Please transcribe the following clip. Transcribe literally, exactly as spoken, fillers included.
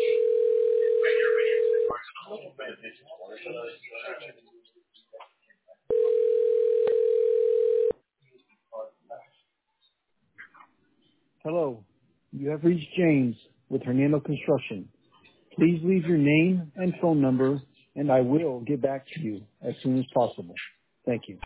Hello, you have reached James with Hernando Construction. Please leave your name and phone number, and I will get back to you as soon as possible. Thank you.